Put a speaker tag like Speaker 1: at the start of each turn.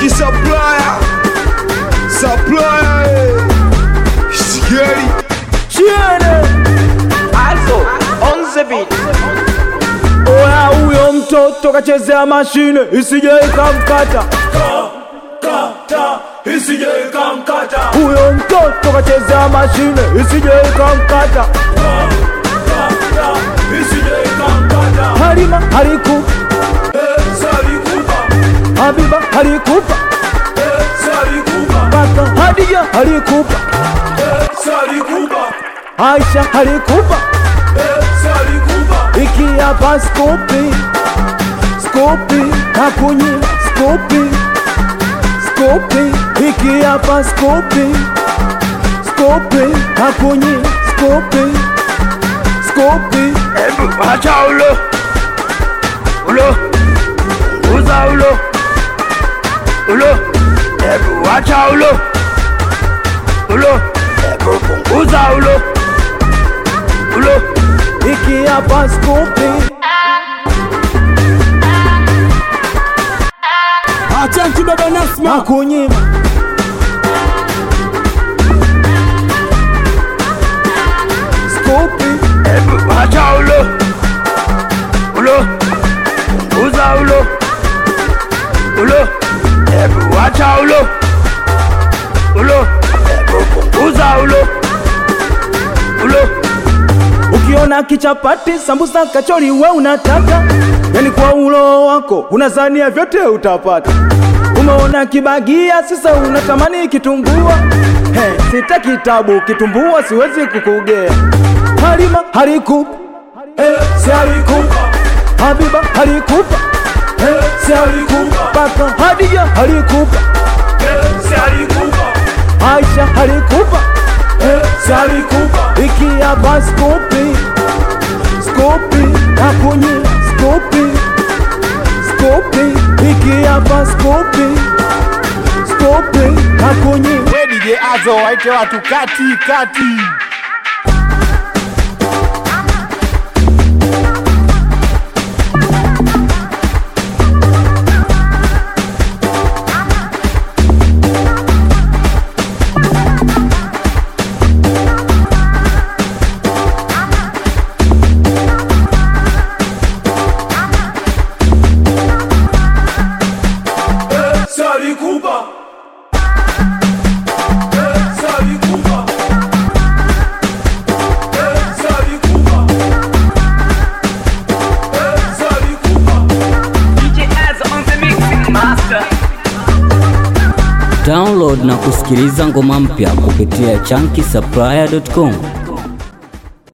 Speaker 1: Chunky supplier. Scary.
Speaker 2: Also, on the beat.
Speaker 3: Oya huyo mtoto kachezea mashine isije ikamkata.
Speaker 4: Isije ikamkata.
Speaker 3: Huyo mtoto kachezea mashine isije ikamkata.
Speaker 4: Isije ikamkata.
Speaker 3: Halima halikupa,
Speaker 4: Salikupa.
Speaker 3: Habiba halikupa,
Speaker 4: Salikupa.
Speaker 3: Paka Hadija halikupa,
Speaker 4: Salikupa.
Speaker 3: Aisha halikupa.
Speaker 4: Salikupa.
Speaker 3: Iki hapa skopi, skopi nakunyima skopi, skopi. Iki hapa skopi, skopi nakunyima skopi, skopi.
Speaker 2: Ebu acha ulo. Uza ulo. Ebu acha ulo. Ebu uza ulo.
Speaker 3: Iki hapa skopi.
Speaker 4: Achanki baba Nasma.
Speaker 3: Nakunyima skopi.
Speaker 2: Ebu acha ulo. Uza ulo. Ebu acha ulo. Ebu uza ulo.
Speaker 3: Ukiona kichapati, sambusa, kachori we unataka, yani kwa ulo wako unazania vyote utapata. Umeona kibagia sasa unatamani kitumbua. Sita kitabu kitumbua siwezi kukugea. Halima halikupa,
Speaker 4: Salikupa.
Speaker 3: Habiba halikupa,
Speaker 4: Salikupa.
Speaker 3: Paka Hadija halikupa,
Speaker 4: Salikupa.
Speaker 3: Aisha halikupa.
Speaker 4: Salikupa.
Speaker 3: Iki hapa skopi, skopi nakunyima skopi, skopi. Iki hapa skopi, skopi nakunyima.
Speaker 4: We DJ Azo waite watu kati. Salikupa. Salikupa. Salikupa. Salikupa.
Speaker 2: DJ Azo on the mixing master.
Speaker 5: Download na kusikiliza ngoma mpya kupitia chunkysupplier.com.